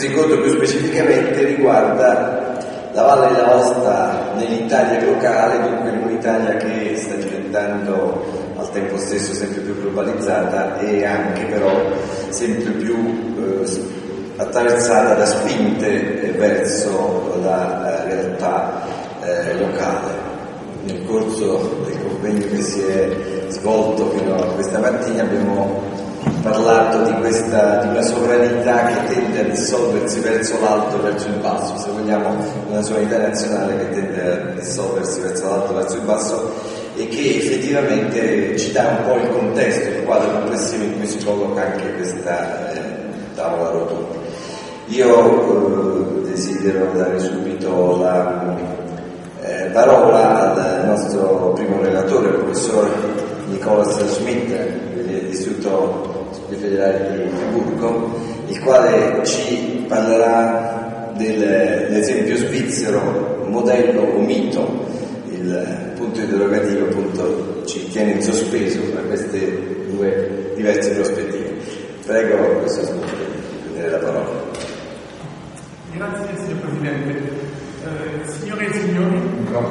Questo incontro più specificamente riguarda la Valle d'Aosta nell'Italia locale, dunque in un'Italia che sta diventando al tempo stesso sempre più globalizzata e anche però sempre più attraversata da spinte verso la realtà locale. Nel corso del convegno che si è svolto fino a questa mattina abbiamo parlato di una sovranità che tende a dissolversi verso l'alto e verso il basso, se vogliamo una sovranità nazionale che tende a dissolversi verso l'alto e verso il basso e che effettivamente ci dà un po' il contesto, il quadro complessivo in cui si colloca anche questa tavola rotonda. Io desidero dare subito la parola al nostro primo relatore, il professor Nicolas Schmidt dell'Istituto Federale di Friburgo, il quale ci parlerà dell'esempio svizzero, modello o mito. Il punto interrogativo appunto ci tiene in sospeso a queste due diverse prospettive. Prego, professor Schmidt, di prendere la parola. Grazie, signor Presidente. Signore e signori,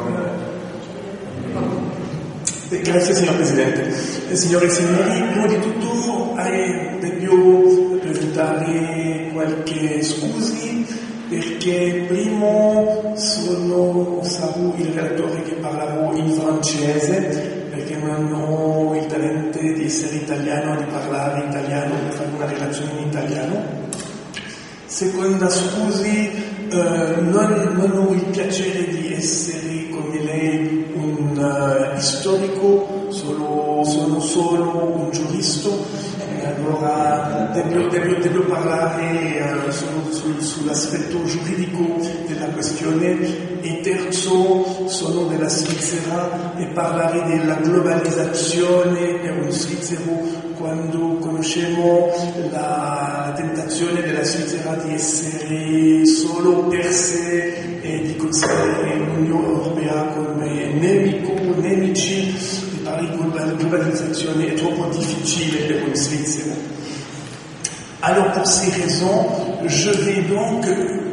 grazie signor Presidente. Signore e signori, prima di tutto devo presentare qualche scusi perché prima sarò il relatore che parlavo in francese perché non ho il talento di essere italiano, di parlare italiano, di fare una relazione in italiano. Seconda scusi, non ho il piacere di essere come lei un storico, sono solo un giurista, allora devo parlare sull'aspetto giuridico della questione. E terzo, sono della Svizzera e parlare della globalizzazione per un svizzero quando conosciamo la tentazione della Svizzera di essere solo per sé e di considerare l'Unione Europea come nemici, e parlare di globalizzazione è troppo difficile per un svizzero. Alors pour ces raisons, je vais donc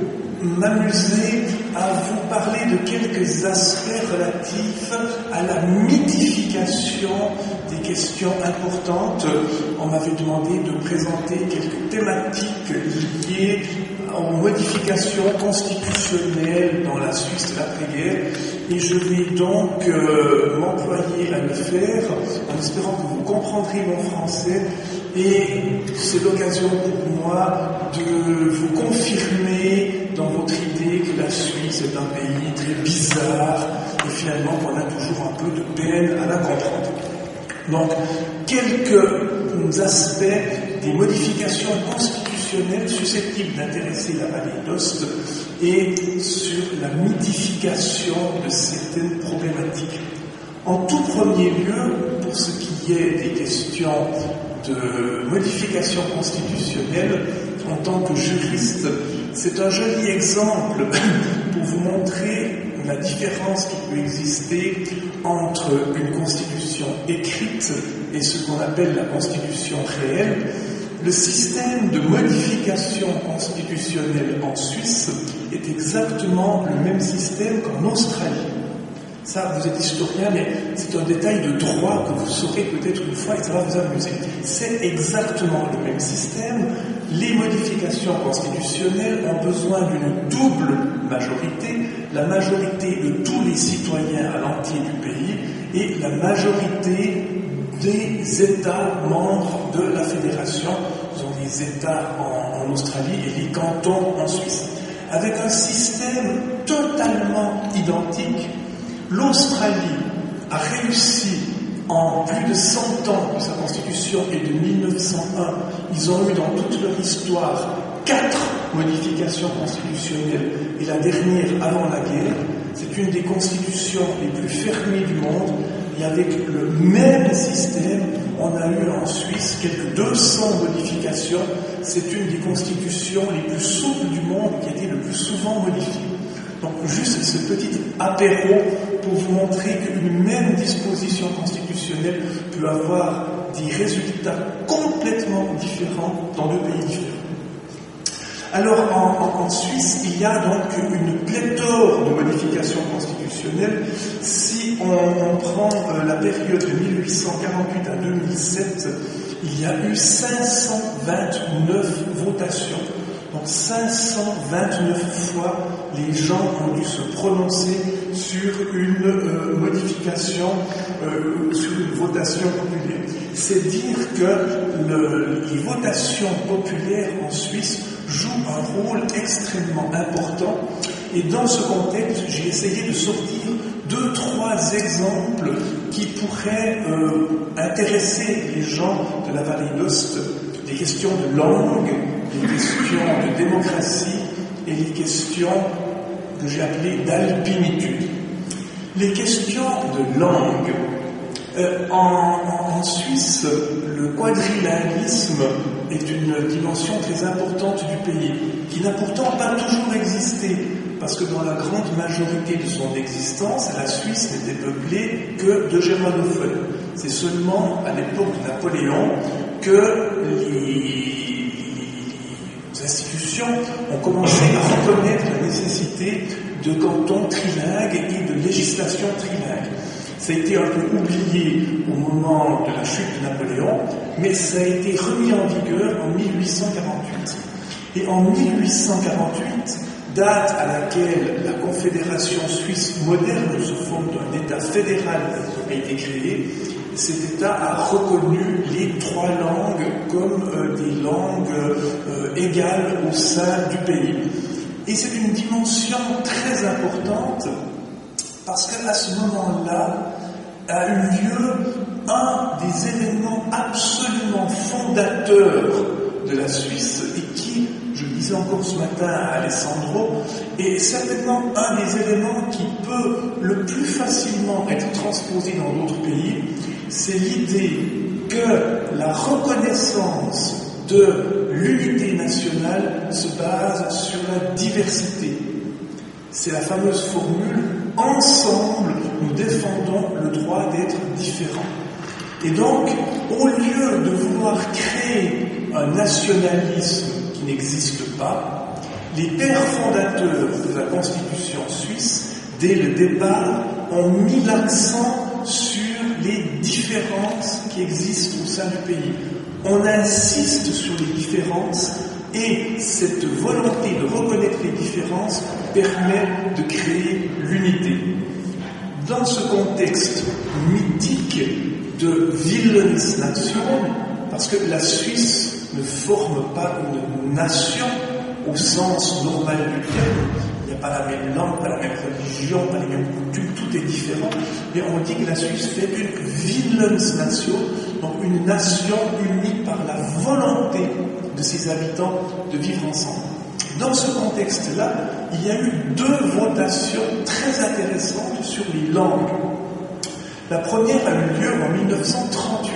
m'amuser à vous parler de quelques aspects relatifs à la mythification des questions importantes. On m'avait demandé de présenter quelques thématiques liées aux modifications constitutionnelles dans la Suisse de l'après-guerre et je vais donc m'employer à le faire en espérant que vous comprendrez mon français et c'est l'occasion pour moi de vous confirmer dans votre idée que la Suisse est un pays très bizarre et finalement qu'on a toujours un peu de peine à la comprendre. Donc, quelques aspects des modifications constitutionnelles susceptibles d'intéresser la vallée d'Aoste et sur la mythification de certaines problématiques. En tout premier lieu, pour ce qui est des questions de modification constitutionnelle, en tant que juriste, c'est un joli exemple pour vous montrer la différence qui peut exister entre une constitution écrite et ce qu'on appelle la constitution réelle. Le système de modification constitutionnelle en Suisse est exactement le même système qu'en Australie. Ça, vous êtes historien, mais c'est un détail de droit que vous saurez peut-être une fois et ça va vous amuser. C'est exactement le même système. Les modifications constitutionnelles ont besoin d'une double majorité, la majorité de tous les citoyens à l'entier du pays et la majorité des États membres de la Fédération. Ils ont des États en Australie et les cantons en Suisse. Avec un système totalement identique, l'Australie a réussi en plus de 100 ans que sa constitution est de 1901. Ils ont eu dans toute leur histoire 4 modifications constitutionnelles et la dernière avant la guerre. C'est une des constitutions les plus fermées du monde et avec le même système, on a eu en Suisse quelques 200 modifications. C'est une des constitutions les plus souples du monde qui a été le plus souvent modifiée. Donc juste ce petit apéro pour vous montrer qu'une même disposition constitutionnelle peut avoir des résultats complètement différents dans deux pays différents. Alors, en Suisse, il y a donc une pléthore de modifications constitutionnelles. Si on prend la période de 1848 à 2007, il y a eu 529 votations. Donc 529 fois, les gens ont dû se prononcer sur une modification, sur une votation populaire. C'est dire que les votations populaires en Suisse jouent un rôle extrêmement important. Et dans ce contexte, j'ai essayé de sortir 2-3 exemples qui pourraient intéresser les gens de la vallée d'Ost. Les questions de langue, les questions de démocratie et les questions que j'ai appelées d'alpinitude. Les questions de langue. En Suisse, le quadrilinguisme est une dimension très importante du pays, qui n'a pourtant pas toujours existé, parce que dans la grande majorité de son existence, la Suisse n'était peuplée que de germanophones. C'est seulement à l'époque de Napoléon que les institutions ont commencé à reconnaître la nécessité de cantons trilingues et de législation trilingue. Ça a été un peu oublié au moment de la chute de Napoléon, mais ça a été remis en vigueur en 1848. Et en 1848, date à laquelle la Confédération suisse moderne, sous forme d'un État fédéral, a été créée, cet État a reconnu les 3 langues comme des langues égales au sein du pays. Et c'est une dimension très importante parce qu'à ce moment-là a eu lieu un des événements absolument fondateurs de la Suisse et qui, je le disais encore ce matin à Alessandro, est certainement un des éléments qui peut le plus facilement être transposé dans d'autres pays. C'est l'idée que la reconnaissance de l'unité nationale se base sur la diversité. C'est la fameuse formule « Ensemble, nous défendons le droit d'être différents ». Et donc, au lieu de vouloir créer un nationalisme qui n'existe pas, les pères fondateurs de la Constitution suisse, dès le départ, ont mis l'accent sur les différences qui existent au sein du pays. On insiste sur les différences et cette volonté de reconnaître les différences permet de créer l'unité. Dans ce contexte mythique de Willensnation, parce que la Suisse ne forme pas une nation au sens normal du terme, il n'y a pas la même langue, pas la même religion, pas les mêmes coutumes, tout est différent, mais on dit que la Suisse fait une Willensnation, donc une nation unie par la volonté de ses habitants de vivre ensemble. Dans ce contexte-là, il y a eu 2 votations très intéressantes sur les langues. La première a eu lieu en 1938.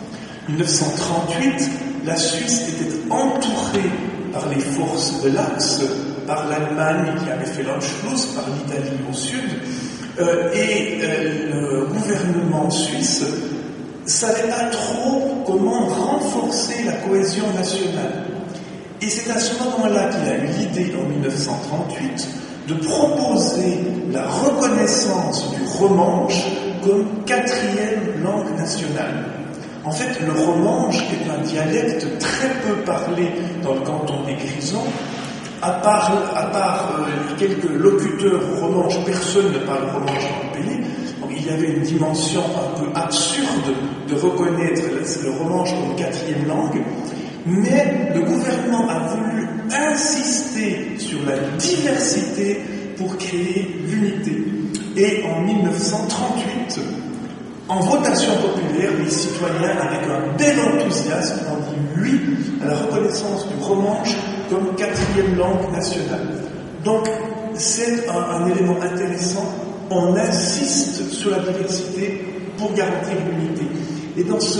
1938, la Suisse était entourée par les forces de l'Axe, par l'Allemagne qui avait fait l'Anschluss, par l'Italie au sud, et le gouvernement suisse ne savait pas trop comment renforcer la cohésion nationale. Et c'est à ce moment-là qu'il a eu l'idée, en 1938, de proposer la reconnaissance du romanche comme 4e langue nationale. En fait, le romanche est un dialecte très peu parlé dans le canton des Grisons. À part quelques locuteurs romanches, personne ne parle romanche dans le pays. Donc il y avait une dimension un peu absurde de reconnaître le romanche comme 4e langue. Mais le gouvernement a voulu insister sur la diversité pour créer l'unité. Et en 1938, en votation populaire, les citoyens, avec un bel enthousiasme, ont dit oui à la reconnaissance du romanche comme 4e langue nationale. Donc, c'est un élément intéressant. On insiste sur la diversité pour garantir l'unité. Et dans ce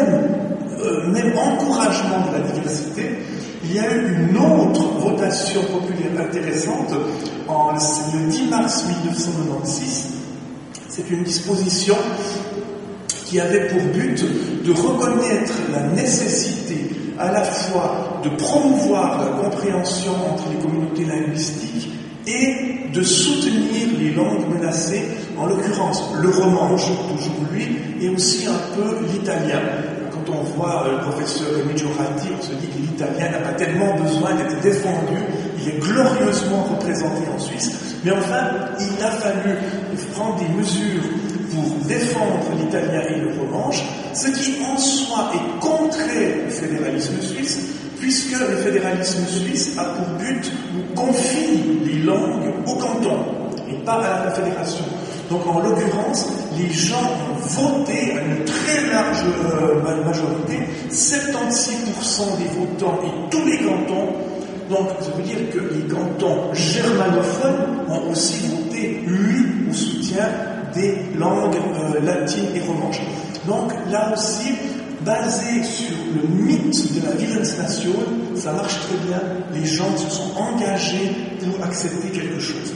même encouragement de la diversité, il y a eu une autre votation populaire intéressante le 10 mars 1996. C'est une disposition qui avait pour but de reconnaître la nécessité, à la fois de promouvoir la compréhension entre les communautés linguistiques et de soutenir les langues menacées, en l'occurrence le romanche, toujours lui, et aussi un peu l'italien. Quand on voit le professeur Remigio Ratti, on se dit que l'italien n'a pas tellement besoin d'être défendu, il est glorieusement représenté en Suisse, mais enfin, il a fallu prendre des mesures pour défendre l'italien et le romanche, ce qui en soi est contraire au fédéralisme suisse, puisque le fédéralisme suisse a pour but de confier les langues au canton et pas à la fédération. Donc en l'occurrence, les gens ont voté à une très large majorité, 76% des votants et tous les cantons. Donc ça veut dire que les cantons germanophones ont aussi voté, oui, au soutien des langues latines et romanches. Donc là aussi, basé sur le mythe de la Willensnation, ça marche très bien, les gens se sont engagés pour accepter quelque chose.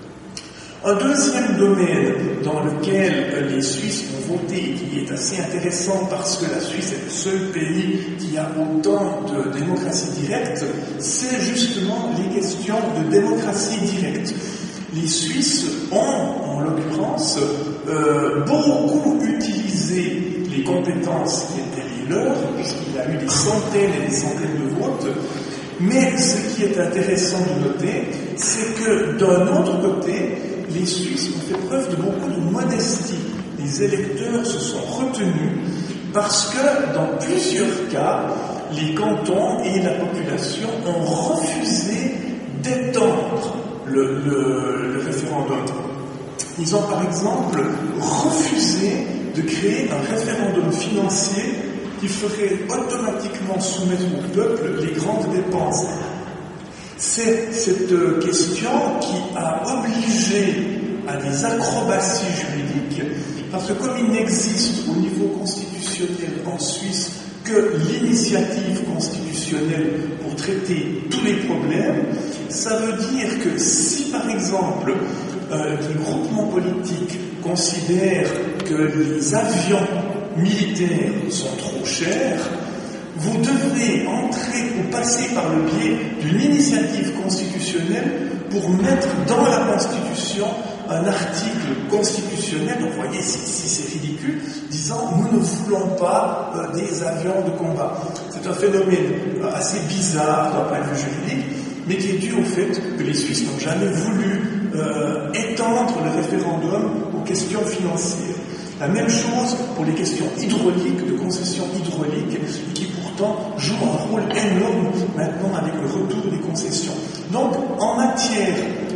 Un deuxième domaine dans lequel les Suisses ont voté, qui est assez intéressant parce que la Suisse est le seul pays qui a autant de démocratie directe, c'est justement les questions de démocratie directe. Les Suisses ont, en l'occurrence, beaucoup utilisé les compétences qui étaient les leurs, puisqu'il y a eu des centaines et des centaines de votes. Mais ce qui est intéressant de noter, c'est que d'un autre côté, les Suisses ont fait preuve de beaucoup de modestie. Les électeurs se sont retenus parce que dans plusieurs cas, les cantons et la population ont refusé d'étendre le référendum. Ils ont par exemple refusé de créer un référendum financier qui ferait automatiquement soumettre au peuple les grandes dépenses. C'est cette question qui a obligé à des acrobaties juridiques, parce que comme il n'existe au niveau constitutionnel en Suisse que l'initiative constitutionnelle pour traiter tous les problèmes, ça veut dire que si par exemple les groupements politiques considèrent que les avions militaires sont trop chers, vous devez entrer ou passer par le biais d'une initiative constitutionnelle pour mettre dans la Constitution un article constitutionnel, donc vous voyez si c'est ridicule, disant nous ne voulons pas des avions de combat. C'est un phénomène assez bizarre d'un point de vue juridique, mais qui est dû au fait que les Suisses n'ont jamais voulu étendre le référendum aux questions financières. La même chose pour les questions hydrauliques, de concessions hydrauliques, qui pourtant jouent un rôle énorme maintenant avec le retour des concessions. Donc, en matière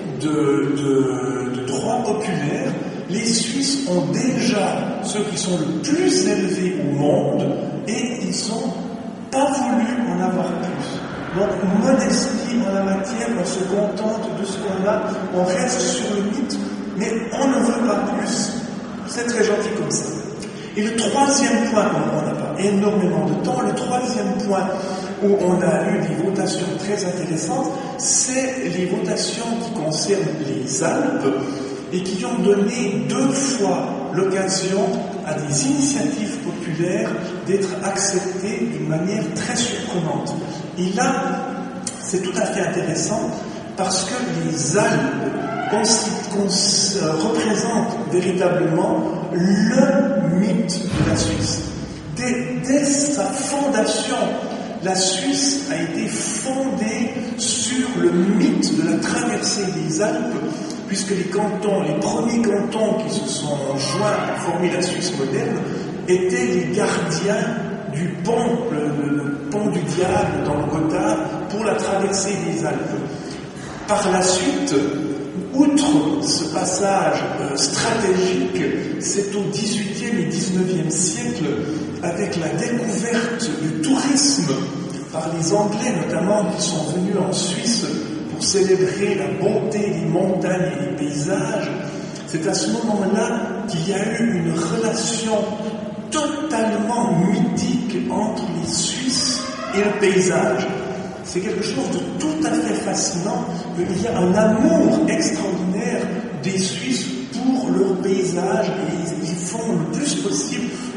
de droit populaire, les Suisses ont déjà ceux qui sont le plus élevés au monde et ils n'ont pas voulu en avoir plus. Donc, modestie en la matière, on se contente de ce qu'on a, on reste sur le mythe, mais on ne veut pas plus. C'est très gentil comme ça. Et le troisième point, on n'a pas énormément de temps, le troisième point où on a eu des votations très intéressantes, c'est les votations qui concernent les Alpes et qui ont donné 2 fois l'occasion à des initiatives populaires d'être acceptées d'une manière très surprenante. Et là, c'est tout à fait intéressant parce que les Alpes représente véritablement le mythe de la Suisse. Dès sa fondation, la Suisse a été fondée sur le mythe de la traversée des Alpes, puisque les premiers cantons qui se sont joints pour former la Suisse moderne, étaient les gardiens du pont, le pont du diable dans le Gothard, pour la traversée des Alpes. Par la suite, outre ce passage stratégique, c'est au XVIIIe et XIXe siècle, avec la découverte du tourisme par les Anglais notamment, qui sont venus en Suisse pour célébrer la beauté des montagnes et des paysages, c'est à ce moment-là qu'il y a eu une relation totalement mythique entre les Suisses et le paysage. C'est quelque chose de tout à fait fascinant, qu'il y a un amour extraordinaire des Suisses pour leur paysage et ils font le plus possible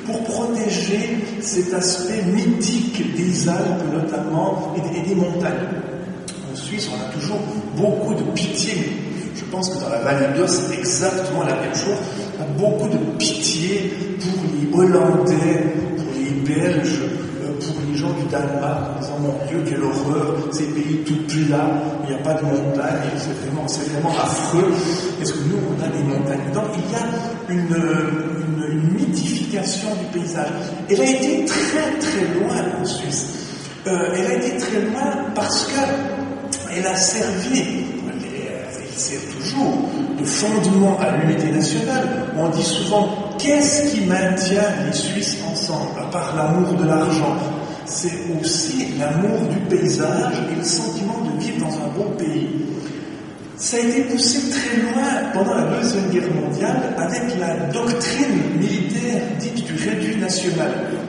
pour protéger cet aspect mythique des Alpes notamment et des montagnes. En Suisse, on a toujours beaucoup de pitié. Je pense que dans la vallée d'Oise, c'est exactement la même chose. On a beaucoup de pitié pour les Hollandais, pour les Belges, pour les gens du Danemark, en disant mon Dieu, quelle horreur, ces pays tout plats, il n'y a pas de montagne, c'est vraiment affreux. Est-ce que nous, on a des montagnes? Donc il y a une mythification du paysage. Elle a été très très loin en Suisse. Elle a été très loin parce qu'elle a servi, elle sert toujours de fondement à l'unité nationale. On dit souvent, qu'est-ce qui maintient les Suisses ensemble, à part l'amour de l'argent? C'est aussi l'amour du paysage et le sentiment de vivre dans un beau pays. Ça a été poussé très loin pendant la Deuxième Guerre mondiale avec la doctrine militaire dite du réduit national.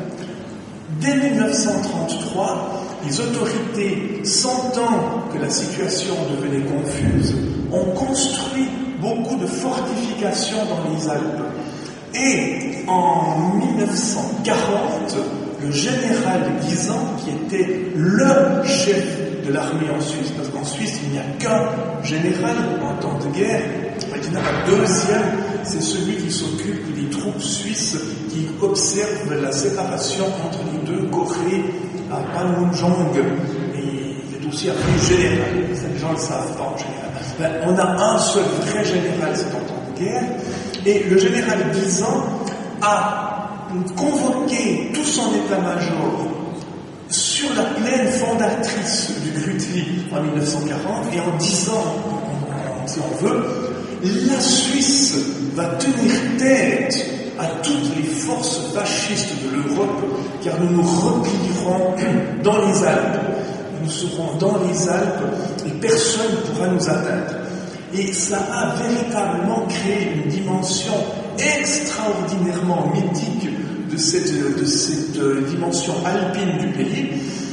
Dès 1933, les autorités, sentant que la situation devenait confuse, ont construit beaucoup de fortifications dans les Alpes. Et en 1940, le général Guisan, qui était le chef de l'armée en Suisse, parce qu'en Suisse, il n'y a qu'un général en temps de guerre, le deuxième, c'est celui qui s'occupe des troupes suisses, qui observe la séparation entre les deux Corées à Panmunjom. Et il est aussi appelé général. Les gens ne le savent pas en général. On a un seul vrai général, c'est en temps de guerre. Et le général Guisan a convoqué tout son état-major sur la plaine fondatrice du Grutli en 1940 et en disant, si on veut, la Suisse va tenir tête à toutes les forces fascistes de l'Europe, car nous nous replierons dans les Alpes. Nous serons dans les Alpes et personne ne pourra nous atteindre. Et ça a véritablement créé une dimension extraordinairement mythique de cette dimension alpine du pays,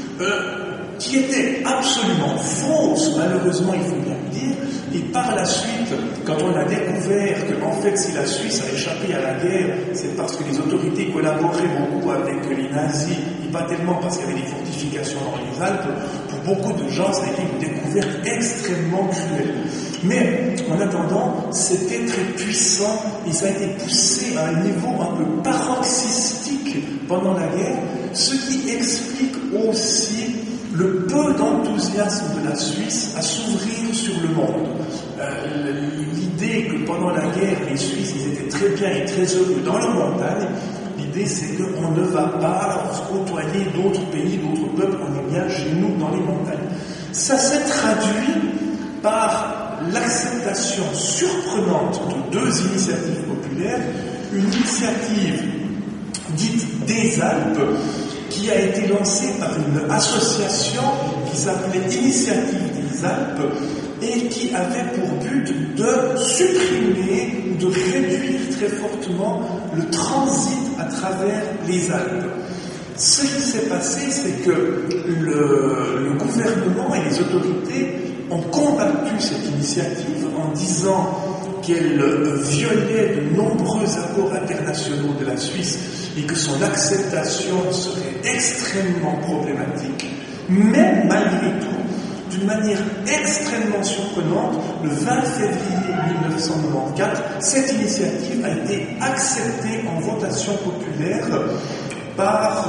qui était absolument fausse, malheureusement, il faut bien le dire. Et par la suite, quand on a découvert que, en fait, si la Suisse a échappé à la guerre, c'est parce que les autorités collaboraient beaucoup avec les nazis, et pas tellement parce qu'il y avait des fortifications dans les Alpes, pour beaucoup de gens, ça a été une découverte extrêmement cruelle. Mais, en attendant, c'était très puissant, et ça a été poussé à un niveau un peu paroxystique pendant la guerre, ce qui explique aussi le peu d'enthousiasme de la Suisse à s'ouvrir sur le monde. L'idée que pendant la guerre, les Suisses, ils étaient très bien et très heureux dans leurs montagnes, l'idée c'est qu'on ne va pas côtoyer d'autres pays, d'autres peuples, on est bien chez nous dans les montagnes. Ça s'est traduit par l'acceptation surprenante de deux initiatives populaires, une initiative dite des Alpes, qui a été lancée par une association qui s'appelait Initiative des Alpes et qui avait pour but de supprimer ou de réduire très fortement le transit à travers les Alpes. Ce qui s'est passé, c'est que le gouvernement et les autorités ont combattu cette initiative en disant qu'elle violait de nombreux accords internationaux de la Suisse et que son acceptation serait extrêmement problématique. Mais malgré tout, d'une manière extrêmement surprenante, le 20 février 1994, cette initiative a été acceptée en votation populaire par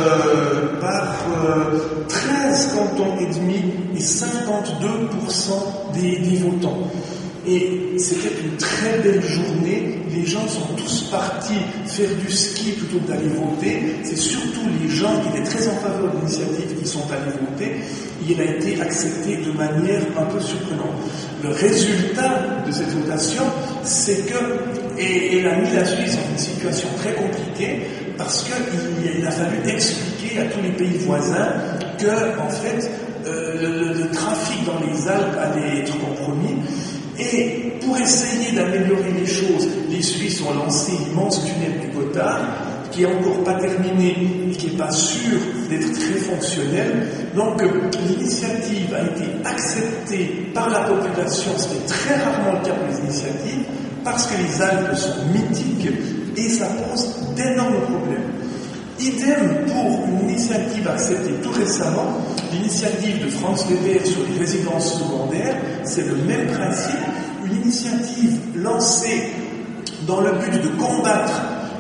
13 cantons et demi et 52% des votants. Et c'était une très belle journée, les gens sont tous partis faire du ski plutôt que d'aller voter, c'est surtout les gens qui étaient très en faveur de l'initiative qui sont allés voter, et il a été accepté de manière un peu surprenante. Le résultat de cette votation, c'est qu'elle a mis la Suisse dans une situation très compliquée, parce qu'il a fallu expliquer à tous les pays voisins que, en fait, le trafic dans les Alpes allait être compromis. Et pour essayer d'améliorer les choses, les Suisses ont lancé l'immense tunnel du Gothard, qui n'est encore pas terminé et qui n'est pas sûr d'être très fonctionnel. Donc l'initiative a été acceptée par la population, ce qui est très rarement le cas pour les initiatives, parce que les Alpes sont mythiques, et ça pose d'énormes problèmes. Idem pour une initiative acceptée tout récemment, l'initiative de Franz Weber sur les résidences secondaires, c'est le même principe, une initiative lancée dans le but de combattre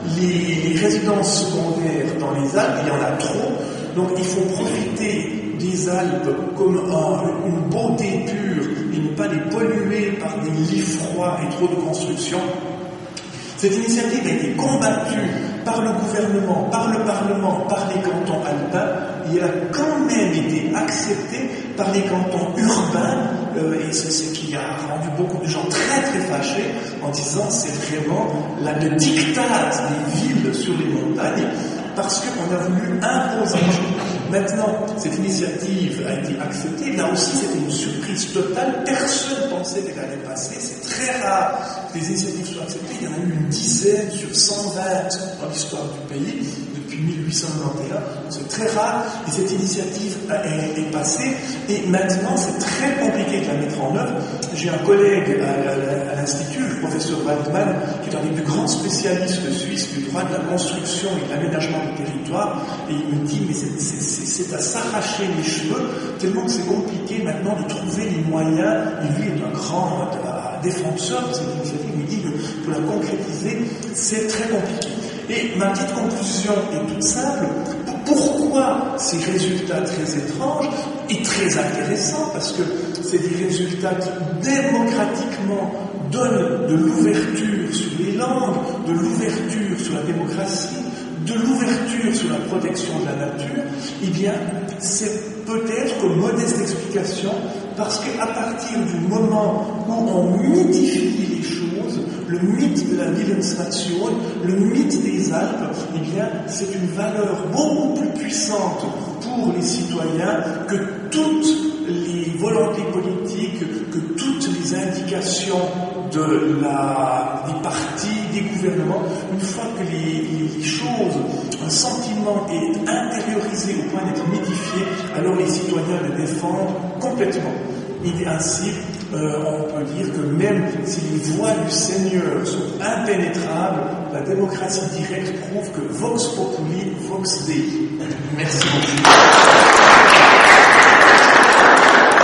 les résidences secondaires dans les Alpes. Il y en a trop, donc il faut profiter des Alpes comme une beauté pure et ne pas les polluer par des lits froids et trop de construction. Cette initiative a été combattue par le gouvernement, par le Parlement, par les cantons alpins, et elle a quand même été acceptée par les cantons urbains, et c'est ce qui a rendu beaucoup de gens très très fâchés en disant c'est vraiment le diktat des villes sur les montagnes, parce qu'on a voulu imposer. Maintenant, cette initiative a été acceptée. Là aussi, c'était une surprise totale. Personne ne pensait qu'elle allait passer. C'est très rare que les initiatives soient acceptées. Il y en a eu une dizaine sur 120 dans l'histoire du pays depuis 1891. C'est très rare. Et cette initiative est passée. Et maintenant, c'est très compliqué de la mettre en œuvre. J'ai un collègue à l'Institut, le professeur Waldman, qui est un des plus grands spécialistes suisses du droit de la construction et de l'aménagement du territoire. Et il me dit, mais c'est à s'arracher les cheveux, tellement que c'est compliqué maintenant de trouver les moyens. Et lui est un grand défenseur de cette initiative. Il me dit que pour la concrétiser, c'est très compliqué. Et ma petite conclusion est toute simple. Pourquoi ces résultats très étranges et très intéressants? Parce que c'est des résultats qui démocratiquement donnent de l'ouverture sur les langues, de l'ouverture sur la démocratie, de l'ouverture sur la protection de la nature. Eh bien, c'est peut-être une modeste explication, parce qu'à partir du moment où on mythifie les choses, le mythe de la Willensnation, le mythe des Alpes, eh bien, c'est une valeur beaucoup plus puissante pour les citoyens que toutes les volontés politiques, que toutes les indications des partis, des gouvernements. Une fois que les choses, un sentiment est intériorisé au point d'être mythifié, alors les citoyens le défendent complètement. Et ainsi, on peut dire que même si les voies du Seigneur sont impénétrables, la démocratie directe prouve que vox populi, vox Dei. Merci beaucoup.